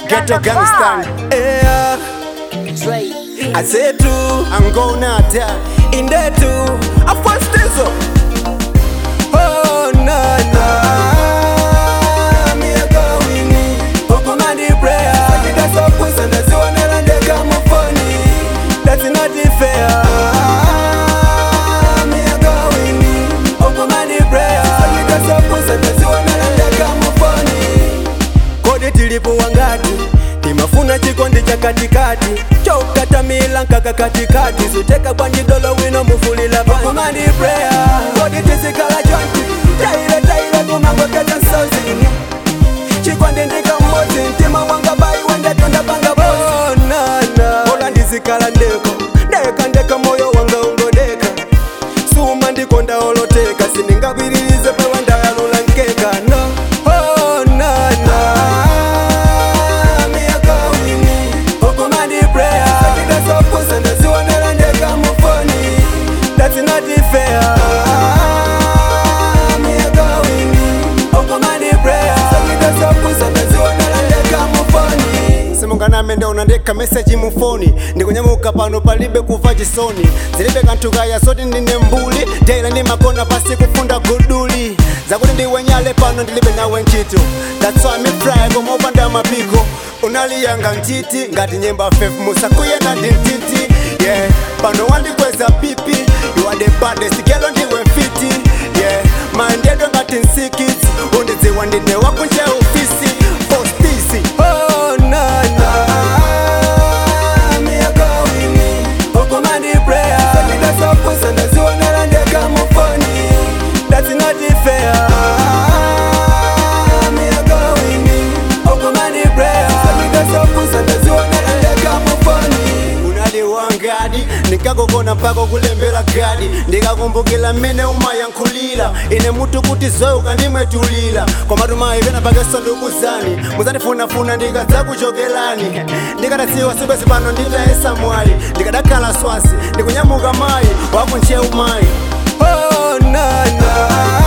Ghetto Gangstan. Yeah, I say too, I'm gonna die in there too. I first this up. Oh na na, me a going in. Open my prayer. I get so push and that's one and they come funny. That's not fair. Me a going in. Open my prayer. I get so push and that's one and they come funny. Kodi tilipo wangati. Timafuna chikondi cha katikati chokata milanka katikati suteka kwanji dolo wino mufulila panji Okumandi prayer kodi tisikala jonti taile kumangoketa nsozi chikondi ndika mmozi ntima wanga bai wende tonda panga bozi Oh nana ola ndisikala ndeka moyo wanga ungodeka suma ndikonda oloteka siningabiririze pewa ndayalula nkeka no Oh nana That's not fair. Me a going in. Okumandi prayer. That's so push and that's one and come funny. Simungana mende unandeka message mufoni ndikunyamuka pano palibe kuva chisoni zilibe kantu kaya soti ndine mbuli tera ni makona pasi kufunda guduli zakuti ndiwenyale pano ndilibe nawe nchito That's why me fry koma upanda mapiko unaliyanga ntiti ngati nyemba fef musa kuyena ndintiti Yeah, pano wandikweza pipi You are the baddest girl ndiwe fiti Yeah, mandedo ngati nsikits undidziwa ndine wakunje ofisi Postisi Oh na na Me a going in Okumandi prayer That's so push and that's one and they come funny That's not fair Me a going in Okumandi prayer That's so push and that's one and they come funny Wangadi nikakokona mpaka kulembera gadi ndikakumbukila mmene umayankhulira ine mutu kuti zoyuka ndimwetulira koma tumayi pena pakeso ndikuzani muzandifunafuna ndikadzakuchokelani ndikadatsiwa sibwezi pano nditayesa mwayi ndikadakhala swasi ndikunyamuka mayi wakunchewu mayi Oh nana